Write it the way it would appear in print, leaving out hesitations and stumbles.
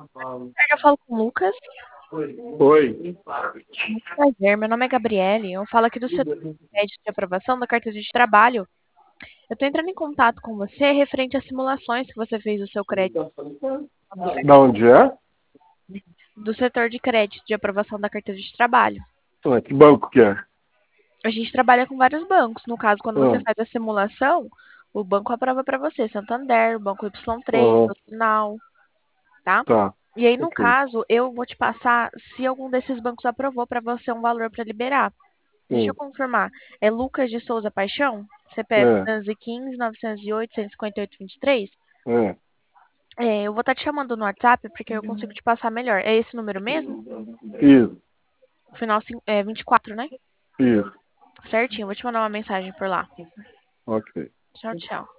Eu falo com o Lucas. Oi. Muito prazer, meu nome é Gabriele. Eu falo aqui do setor de crédito de aprovação da carteira de trabalho. Eu estou entrando em contato com você referente às simulações que você fez do seu crédito Da onde é? do setor de crédito de aprovação da carteira de trabalho. Que banco que é? A gente trabalha com vários bancos. No caso, quando você Ah, faz a simulação, o banco aprova para você, Santander, Banco Y3, ah, o Sinal, tá? tá. E aí, no Ok. caso, eu vou te passar se algum desses bancos aprovou para você um valor para liberar. Deixa eu Hum, confirmar. É Lucas de Souza Paixão? CPF é, 215 908 158 23? é. Eu vou estar te chamando no WhatsApp porque eu consigo te passar melhor. É esse número mesmo? Isso, O final 24, né? isso. Certinho, vou te mandar uma mensagem por lá. Ok. Tchau, tchau.